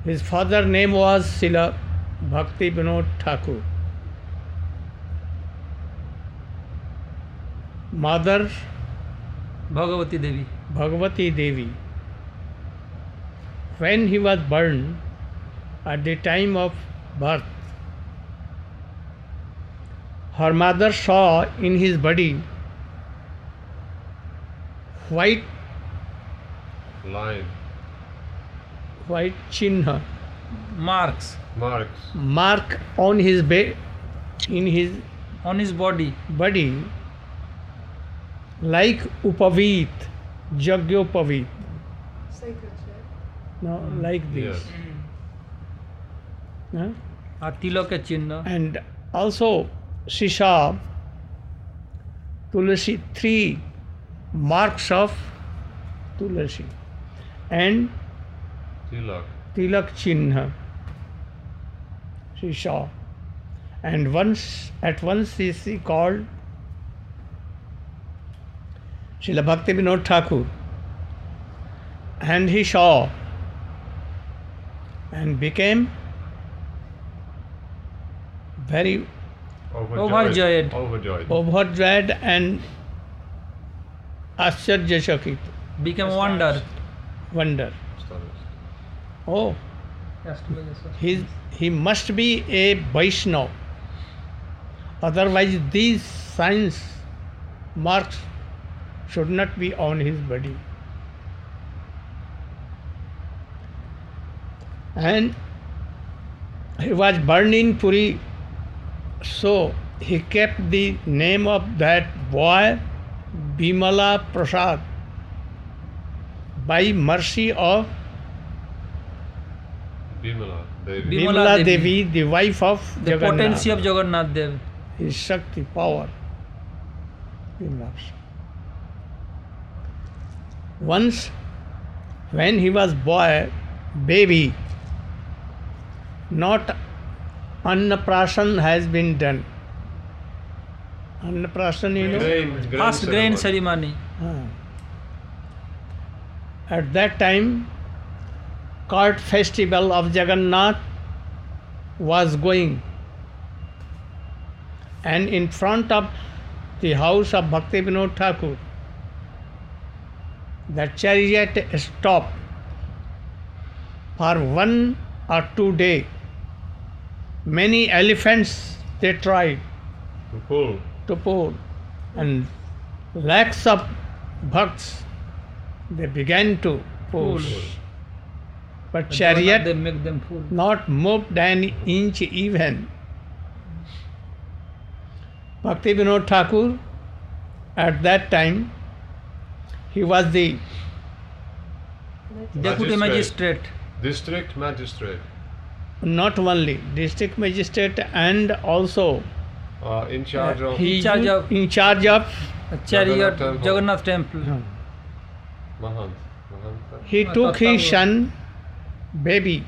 His father name was Srila Bhakti Vinod Thakur. Mother Bhagavati Devi. Bhagavati Devi. When he was born, at the time of birth, her mother saw in his body white Line. chinha, Marks mark on his in his on his body. body, like upavit, jagyopavit. No, like this. Yes. Huh? और तिलक के चिन्ह. And also she saw Tulasi, 3 marks of Tulasi and Tilak. Tilak Chinha she saw. And at once she called Srila Bhakti Vinod Thakur, and he saw and became very Overjoyed. overjoyed and ascharya-chakit, Became wonder. wonder. Astonished. Oh, he must be a Vaishnava. Otherwise, these signs, marks should not be on his body. And he was born in Puri, so he kept the name of that boy Bimala Prasad by mercy of Bimala Devi. Bimala Bimala Devi, Devi, the wife of The Jagannath. potency of Jagannath Dev. His Shakti, power. Bimala. Once, when he was baby, not Annaprasan has been done. Annaprasan, you know? First grain ceremony. At that time, cart festival of Jagannath was going, and in front of the house of Bhakti Vinod Thakur, the chariot stopped for 1 or 2 days. Many elephants they tried To pull, and lakhs of bhakts they began to push. But chariot They make them full. not moved an inch even. Bhakti Vinod Thakur, at that time, he was the Deputy magistrate. District magistrate. not only district magistrate and also In charge of he In charge used- of- in charge of Chariot, Temple. Jagannath temple. Mahant. he took his son baby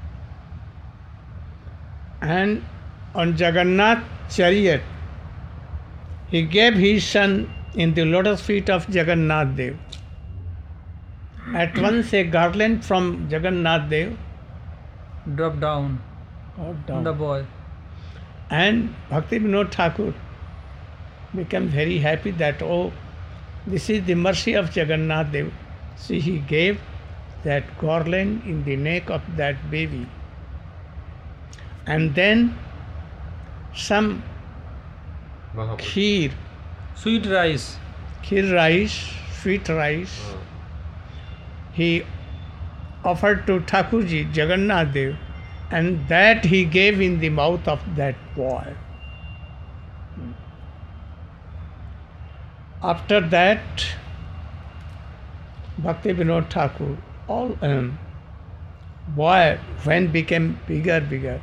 and on Jagannath chariot he gave his son in the lotus feet of Jagannath Dev. At once a garland from Jagannath Dev Drop down got on down. the boy. And Bhakti Vinod Thakur became very happy that, oh, this is the mercy of Jagannath Dev. So he gave that garland in the neck of that baby. And then some Mahaprabhu. kheer Sweet rice. rice, sweet rice, he offered to Thakurji, Jagannath Dev, and that he gave in the mouth of that boy. After that, Bhakti Vinod Thakur, boy, when became bigger,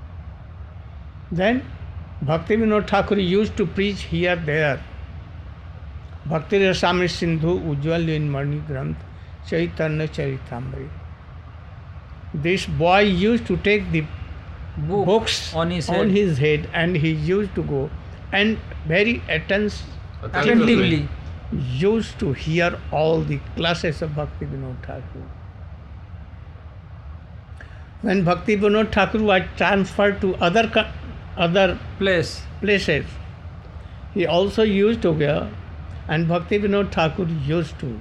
then Bhakti Vinod Thakur used to preach here, there. Bhakti Rasamrita Sindhu Ujjwal in Mani Granth, Chaitanya Charitamrita. This boy used to take the books on his head and he used to go and very attentively. used to hear all the classes of Bhakti Vinod Thakur. When Bhakti Vinod Thakur was transferred to other Place. places, he also used to wear, and Bhakti Vinod Thakur used to.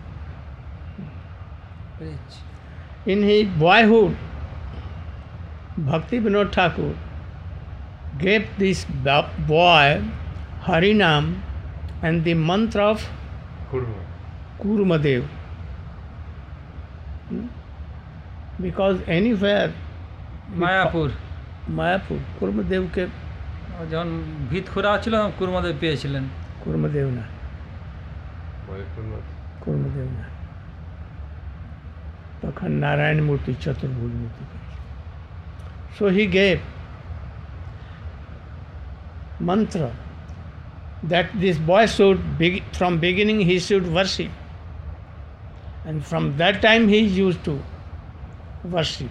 Preach. In his boyhood, Bhakti Vinod Thakur gave this boy Harinam and the mantra of Kurma. Kurmadev. Because anywhere Mayapur Mayapur, Kurmadev ke যখন ভিত খোরা ছিল কুরমাদেব পেয়েছিলেন। Kurmadev na, Kurma. Kurmadev na. তখন নারায়ণ মূর্তি চতুর্ভুজ মূর্তি। So he gave mantra that this boy should from beginning he should worship, and from that time he used to worship.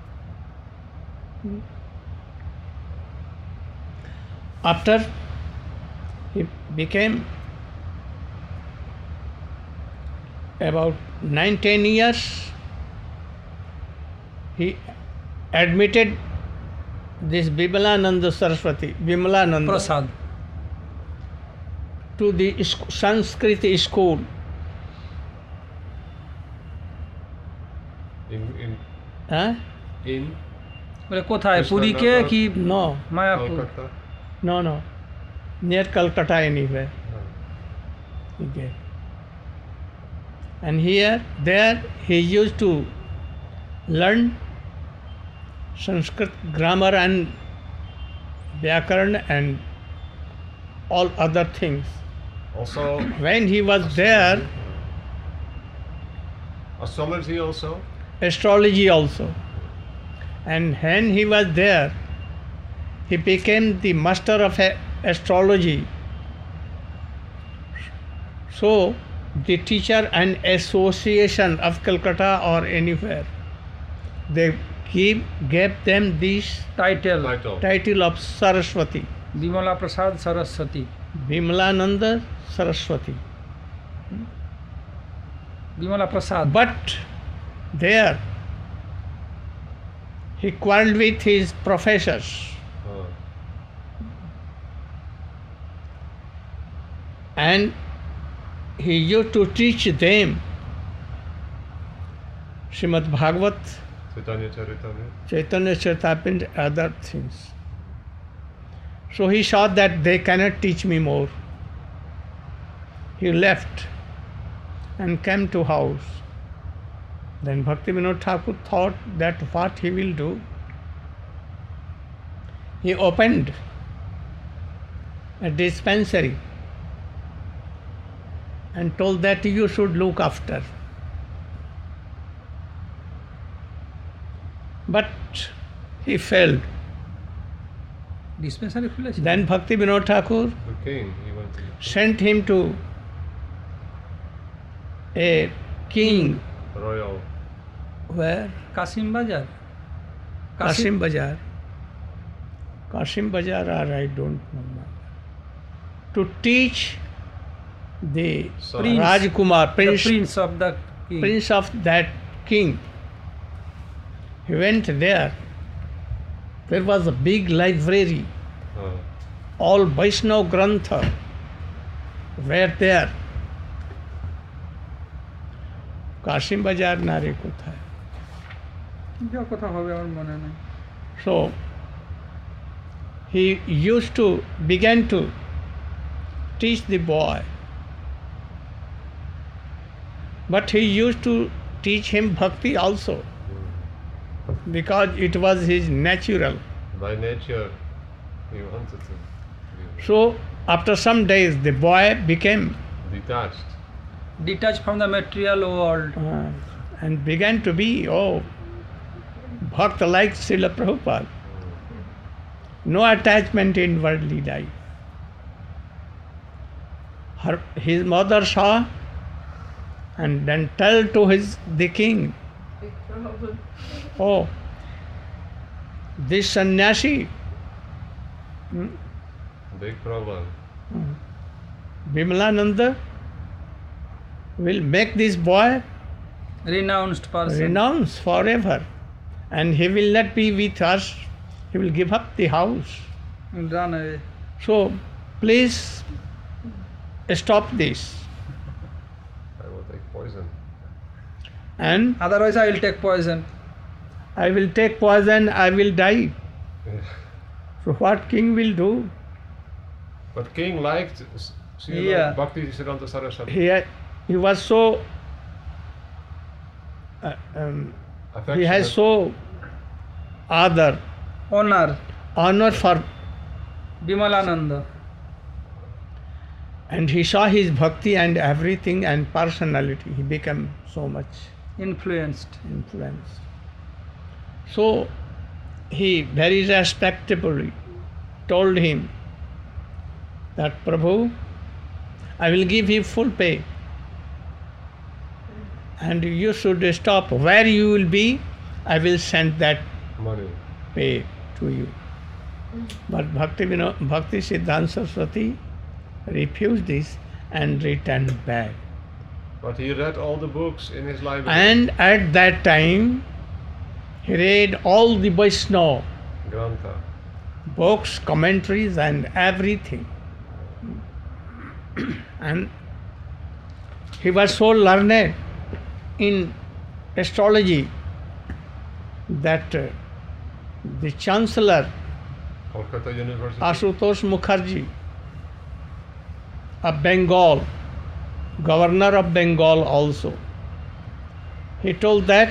After he became about 9-10 years, he admitted this Bimalananda Saraswati, Bimalananda, Prasad to the Sanskrit school. Huh? In বলে কোথায় পুরীকে কি No, Mayapur? Kolkata. no. Near Calcutta anywhere. Oh. He gave. And there he used to learn Sanskrit grammar and Vyakaran and all other things. Also, When he was there, astrology also. astrology also. And when he was there, he became the master of astrology. So, the teacher and association of Calcutta or anywhere, they gave them this title title of Saraswati, Bimala Prasad Saraswati. Bimalananda Saraswati. Bimala Prasad. But there, he quarreled with his professors. Oh. And he used to teach them Srimad Bhagavat, Chaitanya Charitamrita. Chaitanya Charitamrita, other things. So he saw that they cannot teach me more. He left and came to house. Then Bhakti Vinod Thakur thought that what he will do. He opened a dispensary and told that you should look after. But he failed. Dispensary খুলেছে। Then Bhakti Vinod Thakur The king, he went to sent him to a king royal. where Kasim Bazaar. Kasim Bazaar. Kasim Bazaar, or I don't know. To teach the Prince. Rajkumar, The prince, prince of the king. prince of that king. He went there. There was a big library. Oh. All Vaishnav Grantha were there. Kasim Bazaar nare kothay. যা কথা হবে আমার মনে নেই। So he began to teach the boy. But he used to teach him bhakti also, because it was his natural. By nature, he wanted to be So after some days the boy became detached. Detach from the material world. and began to be bhakt like Srila Prabhupada. No attachment in worldly life. His mother saw and then told to the king, oh, this sannyasi, Big problem. Bimalananda, will make this boy renounced person. renounce forever and he will not be with us. He will give up the house. Run away. So please stop this. I will take poison. And Otherwise, I will take poison. I will take poison, I will die. So what king will do? But king liked Srila Yeah. Bhaktisiddhanta Saraswati. He was so he has so other Honor. for, Bimalananda. and he saw his bhakti and everything and personality. He became so much Influenced. influenced. So he very respectably told him that Prabhu, I will give you full pay and you should stop. Where you will be, I will send that Money. pay to you. But Bhakti Siddhanta Saraswati refused this and returned back. But he read all the books in his library. And at that time, he read all the Vaishnava Grantha. books, commentaries, and everything. And he was so learned in astrology that the Chancellor Kolkata University. Ashutosh Mukherjee of Bengal, Governor of Bengal also, he told that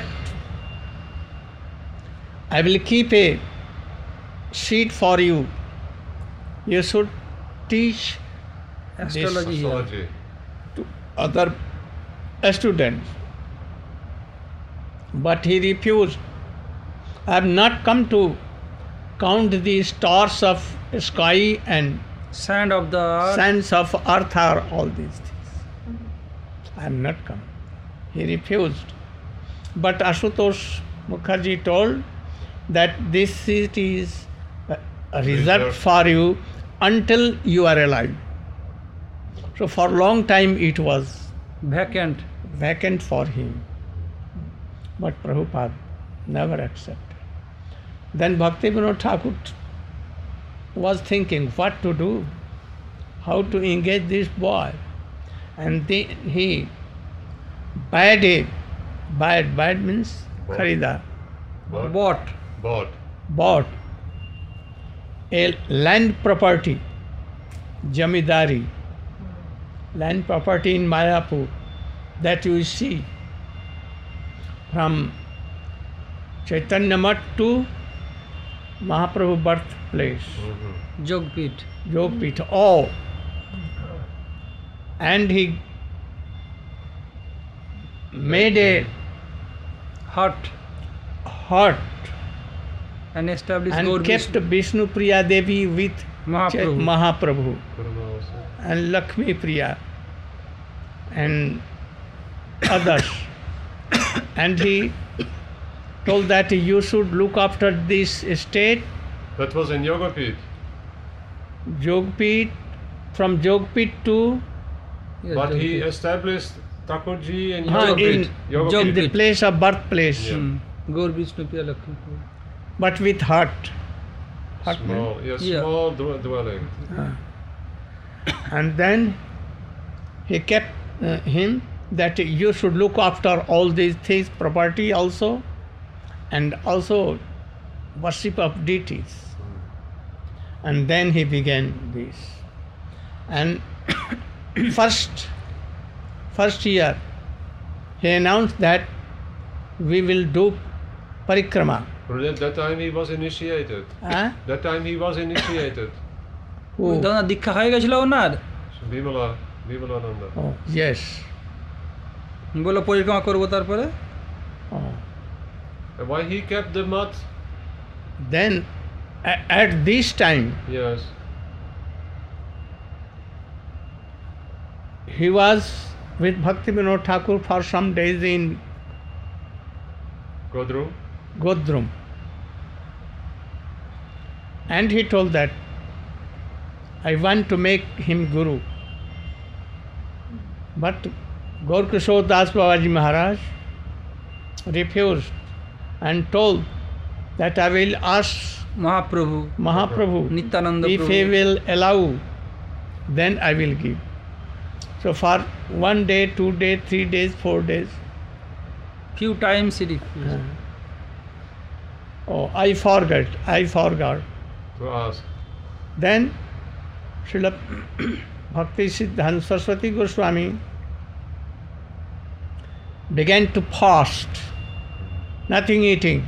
I will keep a seat for you. You should teach Astrology here. Astrology. to other students. But he refused. I have not come to count the stars of sky and Sand of the earth. sands of earth or all these things. I am not come. He refused. But Ashutosh Mukherjee told that this seat is reserved for you until you are alive. So for long time it was Vacant. vacant for him. But Prabhupada never accepted. Then Bhaktivinoda Thakur was thinking what to do, how to engage this boy. And then he bad means Bought. kharida, Bought. bought a land property, jamidari, land property in Mayapur that you see from Chaitanya Math to Mahaprabhu birthplace, Jogpit. Yogpith, all. And he made a Hut. And established and Gaur kept Vishnu. Vishnu Priya Devi with Mahaprabhu. Mahaprabhu Kurma also. and Lakshmi Priya and others. And he told that you should look after this estate, That was in Yogapith. Jogpith, from Jogpith to Yes, But he Jogpit. established Thakurji in in, Yogapith. in Yogapith. the place of birthplace, Yeah. Gaur Vishnu Priya Lakshmi. but with hut. Hut means- Small, yes, Yeah. small dwelling. And then he kept him that you should look after all these things, property also, and also worship of deities. And then he began this. And first year, he announced that we will do parikrama. But at that time he was initiated. Huh? That time he was initiated. Who? দাদা দীক্ষা হয়ে গেছিল ওনার So Bimalananda. Oh, yes. বললো পরিক্রমা করবো তারপরে Oh. And why he kept the mud? Then at this time, Yes. he was with Bhaktivinoda Thakur for some days in Godru. Godrum. And he told that I want to make him Guru. But Gaur Kishore Das Babaji Maharaj refused and told that I will ask Mahaprabhu, Mahaprabhu Nityananda if he Prabhu. will allow, then I will give. So for 1 day, 2 days, 3 days, 4 days. Few times he refused. Oh, I forgot. To ask. Then Srila Bhakti Siddhanta Saraswati Goswami began to fast, nothing eating.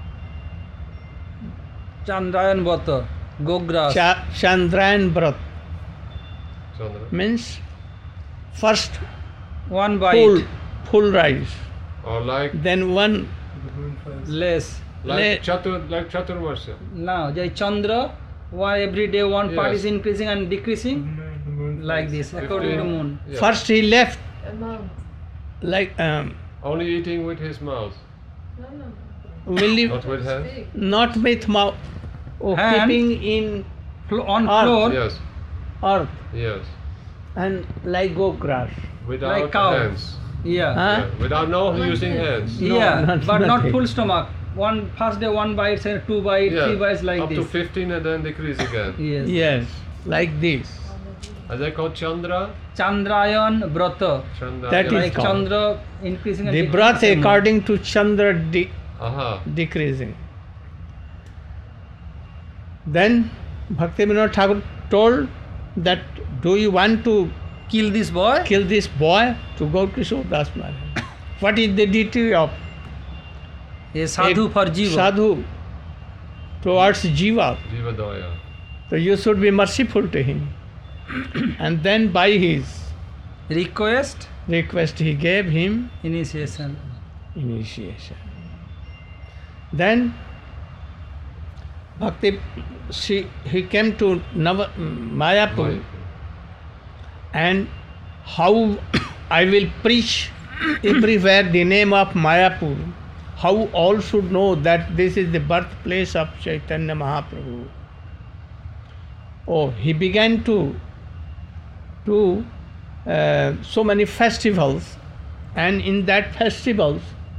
Chandrayan Vata, Gogras. Chandrayan Vrat Chandra. means first One bite, full rice, Or like then one less. Chaturmasya. Now, Jai Chandra, one every day one part Yes. is increasing and decreasing, like this, according to moon. Yeah. First he left Amount. like Only eating with his mouth, No. only not with hands. Big. not with mouth, Hand. keeping in On Earth. floor, Yes, earth yes. and like go grass. Without Like cow. hands. yeah. Huh? Yeah. Without using hands. No, Yeah, not- but not nothing. full stomach. One first day one bite, second 2 bites, Yeah. 3 bites like Up this. to 15 and then decrease again. Yes. Yes, like this. Are they called Chandra? Chandrayan Brata. Chandra. That is Like called. Chandra increasing and The decreasing breath same moon. according to Chandra Aha. decreasing. Then Bhakti Vinod Thakur told that, do you want to Kill this boy? kill this boy? To go to Kishore Das Maharaj. What is the duty of A sadhu a for jiva. sadhu towards Jiva? Jiva Daya. So you should be merciful to him. And then by his Request, request he gave him initiation. initiation. Then Bhakti, he came to Mayapur, and how I will preach everywhere the name of Mayapur, how all should know that this is the birthplace of Chaitanya Mahaprabhu. Oh, he began to do so many festivals, and in that festivals,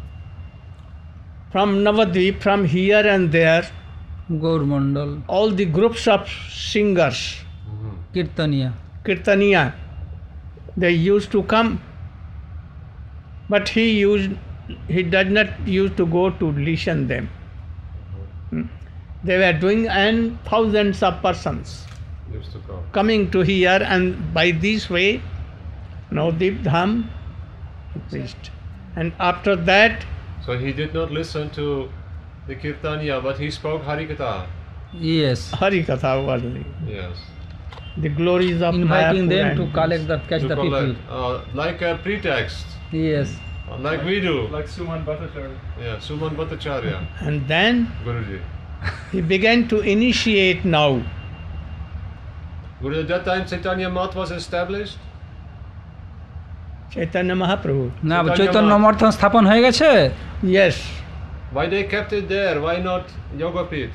from Navadvip, from here and there, Gaur Mandal, all the groups of singers, Kirtaniya. Kirtaniya, they used to come, but he does not used to go to listen them. They were doing, and thousands of persons Used to come. coming to here, and by this way, Navadvip Dham he preached. And after that, So he did not listen to the Kirtaniya, but he spoke Harikatha. Yes. Hari Katha only, Yes. the glories of Inviting Mayapur them and to collect the catch To the collect, people. like a pretext, Yes. like we do. Like Suman Bhattacharya. Yeah, Suman Bhattacharya, And then Guruji. he began to initiate now. Guruji, at that time Chaitanya Math was established. Chaitanya Mahaprabhu. না চৈতন্য চৈতন্য মঠ। মঠ স্থাপন হয়ে গেছে Yes, Why they kept it there? Why not Yogapith?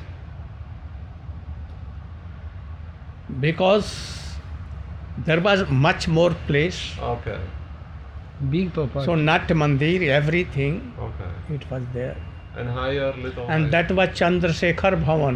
because there was much more place. Okay, big property So Nat Mandir, everything, okay. it was there. And higher, little And higher. that was Chandrasekhar Bhavan.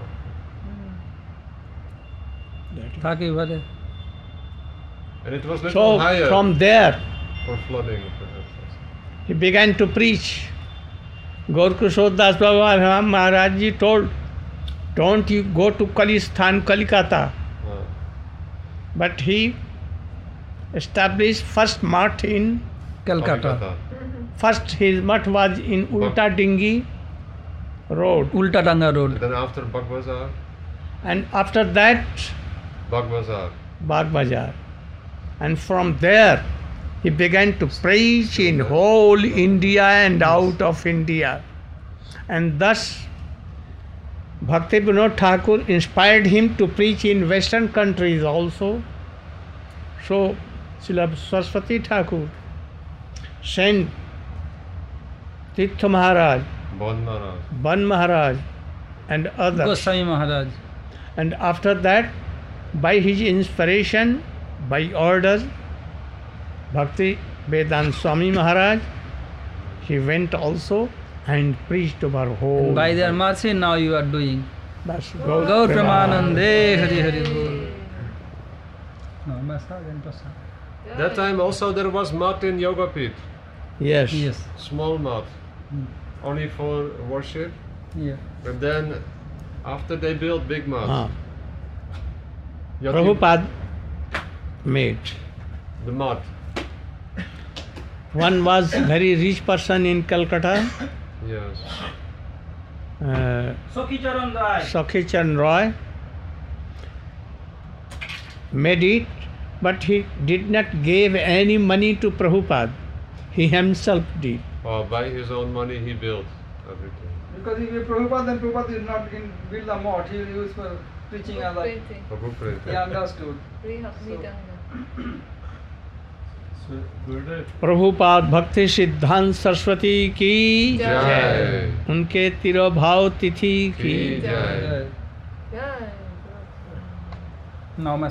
That was- থাকে এবারে And it was little So higher from there, for flooding. perhaps. he began to preach. Gaurkishore Das Baba Maharaj Ji told, don't you go to Kalistan, Kalikata. But he established first math in, Calcutta first his math was in Ulta Dingi Road. Ultadanga road And then after Bagbazar, And after that, Bagbazar. Bagh Bazar. And from there, he began to preach in whole India and out of India. And thus, Bhakti Vinod Thakur inspired him to preach in Western countries also. So, Srila Saraswati Thakur sent Tirtha Maharaj, Bon Maharaj. Ban Maharaj, and others. Goswami Maharaj And after that, by his inspiration, by order, Bhakti Vedant Swami Maharaj, he went also and preached over whole. By their mercy, now you are doing. That's Gaur Premanande Hari Hari Bol. No, massage and prasad. That time also there was mud in Yoga Pit. Yes. Yes. Small mud. Only for worship. Yeah. And then after they built big mud. Yati- Prabhupada made. The mud. One was very rich person in Calcutta, Yes. Sakhi Charan Rai. Sakhi Chan Roy, made it, but he did not give any money to Prabhupada. He himself did. By his own money he built everything. Because if you Prabhupada, then Prabhupada is not in build the mosque. He will use for preaching other. Printing. Prabhu printed. He understood. Prabhupada Bhakti Siddhanta Saraswati की Jai. उनके तिरोभाव तिथि की Ki Jai. Now